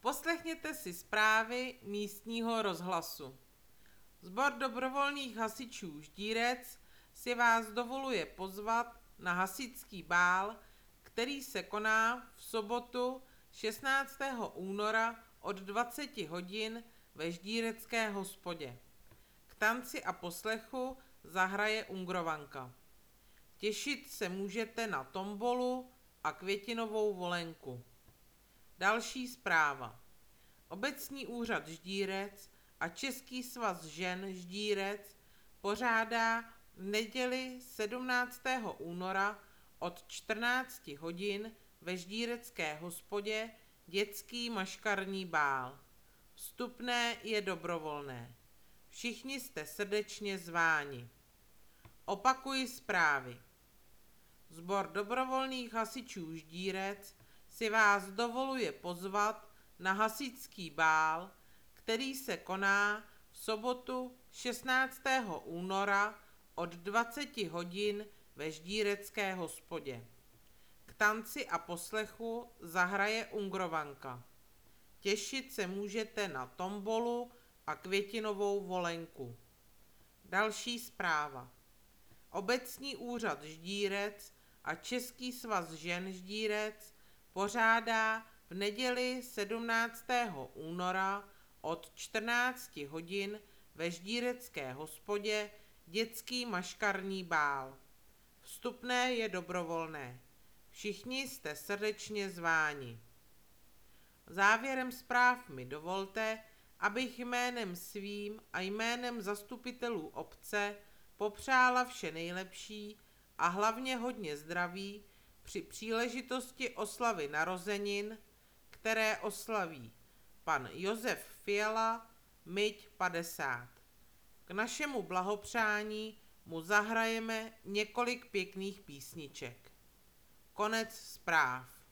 Poslechněte si zprávy místního rozhlasu. Sbor dobrovolných hasičů Ždírec si vás dovoluje pozvat na hasičský bál, který se koná v sobotu 16. února od 20 hodin ve Ždírecké hospodě. K tanci a poslechu zahraje Ungrovanka. Těšit se můžete na tombolu a květinovou volenku. Další zpráva. Obecní úřad Ždírec a Český svaz žen Ždírec pořádá v neděli 17. února od 14 hodin ve Ždírecké hospodě dětský maškarní bál. Vstupné je dobrovolné. Všichni jste srdečně zváni. Opakuji zprávy. Sbor dobrovolných hasičů Ždírec si vás dovoluje pozvat na hasičský bál, který se koná v sobotu 16. února od 20 hodin ve Ždírecké hospodě. K tanci a poslechu zahraje Ungrovanka. Těšit se můžete na tombolu a květinovou volenku. Další zpráva. Obecní úřad Ždírec a Český svaz žen Ždírec pořádá v neděli 17. února od 14 hodin ve Ždírecké hospodě dětský maškarní bál. Vstupné je dobrovolné. Všichni jste srdečně zváni. Závěrem zpráv mi dovolte, abych jménem svým a jménem zastupitelů obce popřála vše nejlepší a hlavně hodně zdraví při příležitosti oslavy narozenin, které oslaví pan Josef Fiala, myť 50. K našemu blahopřání mu zahrajeme několik pěkných písniček. Konec zpráv.